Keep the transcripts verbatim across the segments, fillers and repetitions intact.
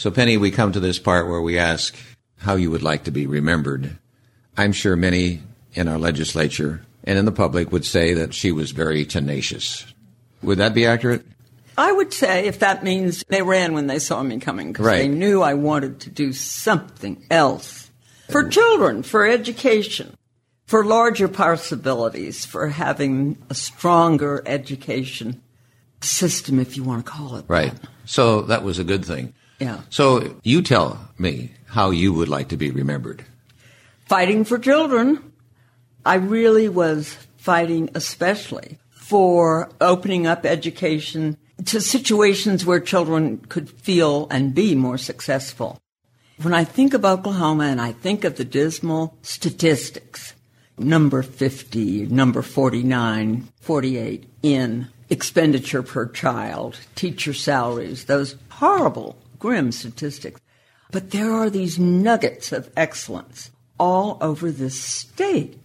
So, Penny, we come to this part where we ask how you would like to be remembered. I'm sure many in our legislature and in the public would say that she was very tenacious. Would that be accurate? I would say if that means they ran when they saw me coming because right. they knew I wanted to do something else. For children, for education, for larger possibilities, for having a stronger education system, if you want to call it right. that. So that was a good thing. Yeah. So you tell me how you would like to be remembered. Fighting for children. I really was fighting especially for opening up education to situations where children could feel and be more successful. When I think of Oklahoma and I think of the dismal statistics, number fifty, number forty-nine, forty-eight in expenditure per child, teacher salaries, those horrible, grim statistics. But there are these nuggets of excellence all over this state.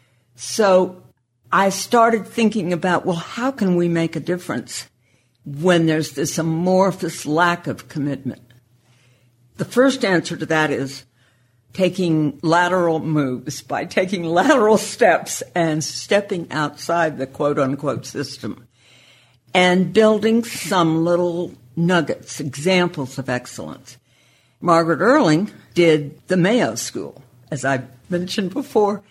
So I started thinking about, well, how can we make a difference when there's this amorphous lack of commitment? The first answer to that is taking lateral moves, by taking lateral steps and stepping outside the quote-unquote system and building some little nuggets, examples of excellence. Margaret Erling did the Mayo School, as I mentioned before,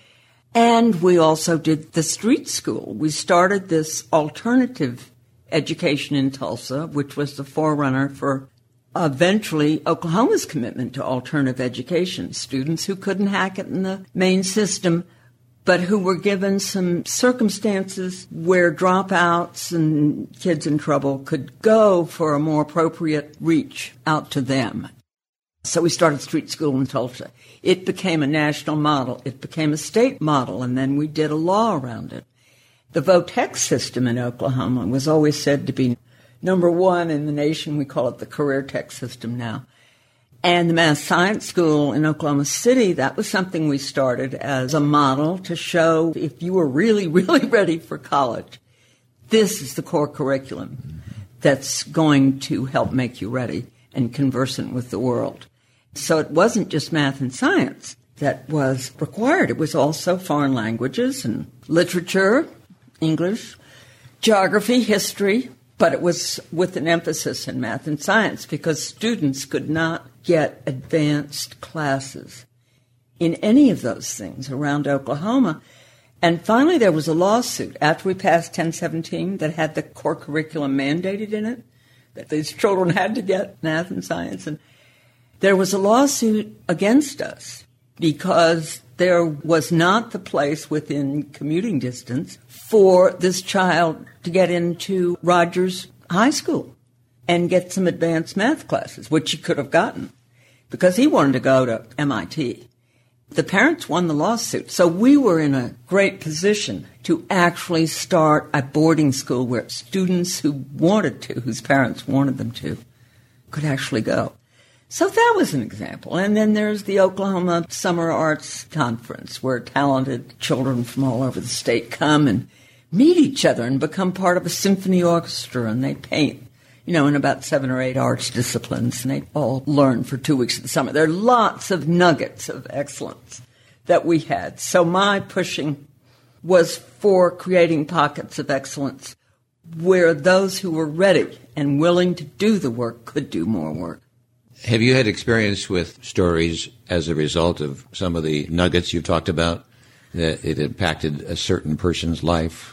and we also did the street school. We started this alternative education in Tulsa, which was the forerunner for eventually Oklahoma's commitment to alternative education. Students who couldn't hack it in the main system, but who were given some circumstances where dropouts and kids in trouble could go for a more appropriate reach out to them. So we started street school in Tulsa. It became a national model. It became a state model, and then we did a law around it. The VOTEC system in Oklahoma was always said to be number one in the nation. We call it the career tech system now. And the Math Science School in Oklahoma City, that was something we started as a model to show if you were really, really ready for college, this is the core curriculum that's going to help make you ready and conversant with the world. So it wasn't just math and science that was required. It was also foreign languages and literature, English, geography, history, but it was with an emphasis in math and science because students could not get advanced classes in any of those things around Oklahoma. And finally, there was a lawsuit after we passed ten seventeen that had the core curriculum mandated in it, that these children had to get math and science. And there was a lawsuit against us because there was not the place within commuting distance for this child to get into Rogers High School and get some advanced math classes, which he could have gotten because he wanted to go to M I T. The parents won the lawsuit, so we were in a great position to actually start a boarding school where students who wanted to, whose parents wanted them to, could actually go. So that was an example. And then there's the Oklahoma Summer Arts Conference, where talented children from all over the state come and meet each other and become part of a symphony orchestra, and they paint, you know, in about seven or eight arts disciplines, and they all learn for two weeks of the summer. There are lots of nuggets of excellence that we had. So my pushing was for creating pockets of excellence where those who were ready and willing to do the work could do more work. Have you had experience with stories as a result of some of the nuggets you've talked about, that it impacted a certain person's life?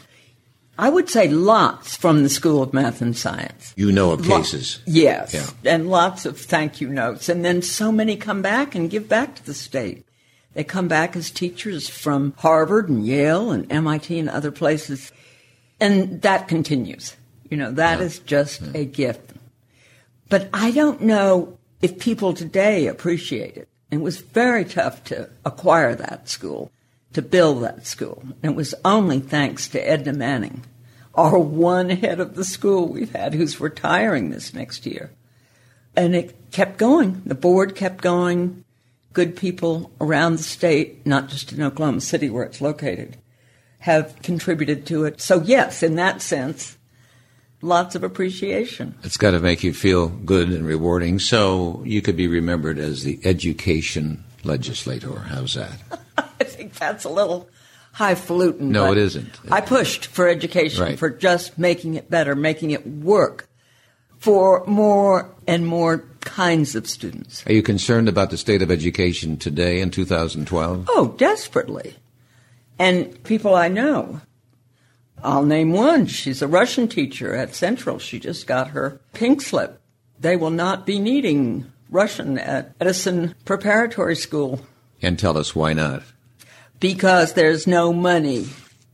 I would say lots from the School of Math and Science. You know of cases. Lo- yes, yeah. And lots of thank you notes. And then so many come back and give back to the state. They come back as teachers from Harvard and Yale and M I T and other places. And that continues. You know, that yeah. is just yeah. a gift. But I don't know if people today appreciate it. It was very tough to acquire that school, to build that school. And it was only thanks to Edna Manning, our one head of the school we've had, who's retiring this next year. And it kept going. The board kept going. Good people around the state, not just in Oklahoma City where it's located, have contributed to it. So yes, in that sense, lots of appreciation. It's got to make you feel good and rewarding, so you could be remembered as the education legislator. How's that? I think that's a little highfalutin. No, it isn't. I pushed for education, right. for just making it better, making it work for more and more kinds of students. Are you concerned about the state of education today in two thousand twelve? Oh, desperately. And people I know, I'll name one. She's a Russian teacher at Central. She just got her pink slip. They will not be needing Russian at Edison Preparatory School. And tell us why not. Because there's no money.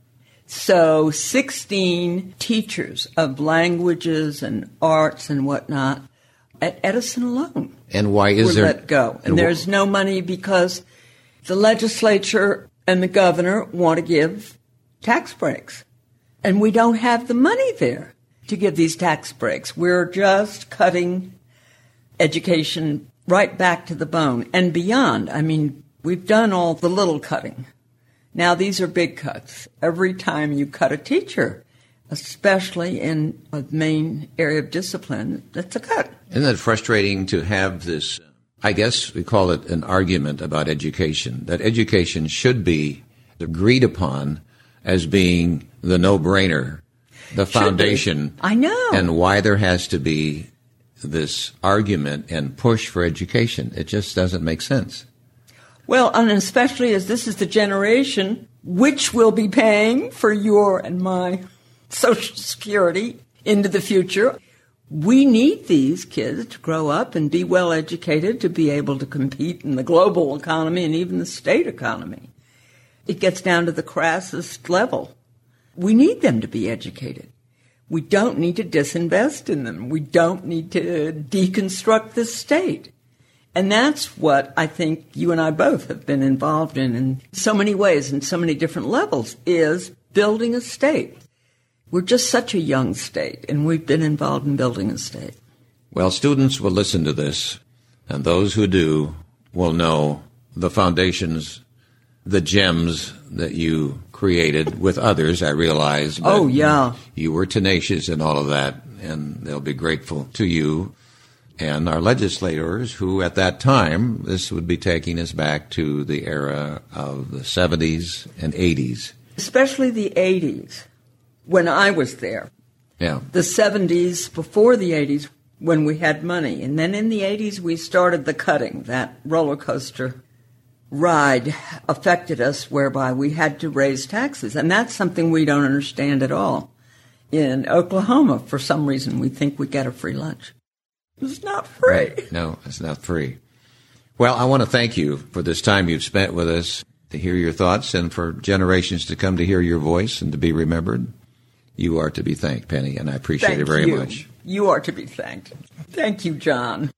So sixteen teachers of languages and arts and whatnot at Edison alone and why is were there, let go. And, and there's no money because the legislature and the governor want to give tax breaks. And we don't have the money there to give these tax breaks. We're just cutting education right back to the bone and beyond. I mean, we've done all the little cutting. Now, these are big cuts. Every time you cut a teacher, especially in a main area of discipline, that's a cut. Isn't it frustrating to have this, I guess we call it an argument about education, that education should be agreed upon as being the no-brainer, the foundation. I know. And why there has to be this argument and push for education. It just doesn't make sense. Well, and especially as this is the generation which will be paying for your and my Social Security into the future. We need these kids to grow up and be well educated to be able to compete in the global economy and even the state economy. It gets down to the crassest level. We need them to be educated. We don't need to disinvest in them. We don't need to deconstruct the state. And that's what I think you and I both have been involved in in so many ways, in so many different levels, is building a state. We're just such a young state, and we've been involved in building a state. Well, students will listen to this, and those who do will know the foundations, the gems that you created with others, I realize. But oh, yeah. You were tenacious in all of that, and they'll be grateful to you. And our legislators, who at that time, this would be taking us back to the era of the seventies and eighties. Especially the eighties, when I was there. Yeah. The seventies, before the eighties, when we had money. And then in the eighties, we started the cutting. That roller coaster ride affected us, whereby we had to raise taxes. And that's something we don't understand at all. In Oklahoma, for some reason, we think we get a free lunch. It's not free. Right. No, it's not free. Well, I want to thank you for this time you've spent with us to hear your thoughts and for generations to come to hear your voice and to be remembered. You are to be thanked, Penny, and I appreciate Thank it very you. much. You are to be thanked. Thank you, John.